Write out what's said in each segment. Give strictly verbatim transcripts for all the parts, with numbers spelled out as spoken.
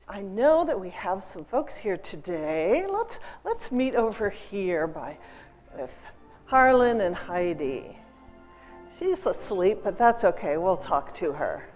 I know that we have some folks here today. Let's let's meet over here by with Harlan and Heidi. She's asleep, but that's okay. We'll talk to her.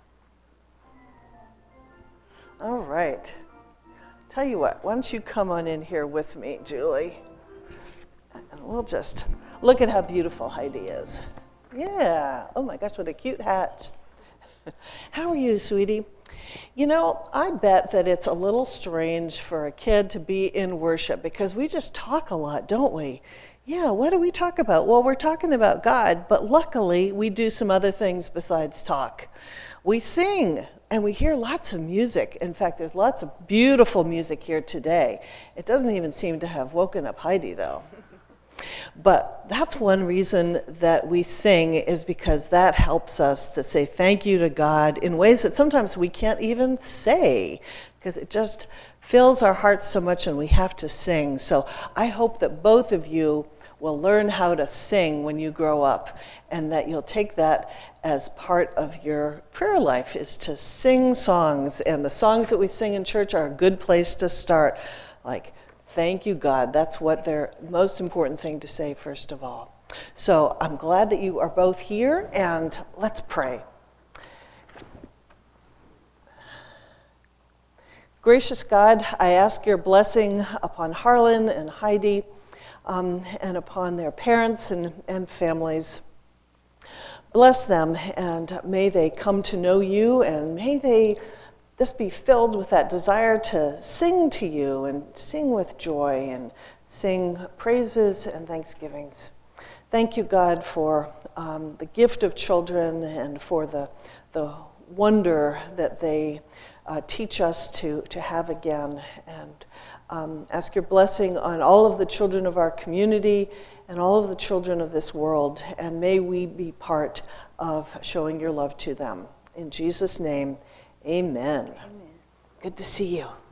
All right. Tell you what, why don't you come on in here with me, Julie? And we'll just look at how beautiful Heidi is. Yeah. Oh my gosh, what a cute hat. How are you, sweetie? You know, I bet that it's a little strange for a kid to be in worship because we just talk a lot, don't we? Yeah, what do we talk about? Well, we're talking about God, but luckily we do some other things besides talk. We sing and we hear lots of music. In fact, there's lots of beautiful music here today. It doesn't even seem to have woken up Heidi, though. But that's one reason that we sing, is because that helps us to say thank you to God in ways that sometimes we can't even say, because it just fills our hearts so much and we have to sing. So I hope that both of you will learn how to sing when you grow up, and that you'll take that as part of your prayer life, is to sing songs. And the songs that we sing in church are a good place to start. Like, thank you, God. That's what their most important thing to say, first of all. So I'm glad that you are both here, and let's pray. Gracious God, I ask your blessing upon Harlan and Heidi, um, and upon their parents and, and families. Bless them, and may they come to know you, and may they just be filled with that desire to sing to you and sing with joy and sing praises and thanksgivings. Thank you, God, for um, the gift of children and for the, the wonder that they uh, teach us to, to have again. And um, ask your blessing on all of the children of our community and all of the children of this world. And may we be part of showing your love to them. In Jesus' name, amen. Amen. Good to see you.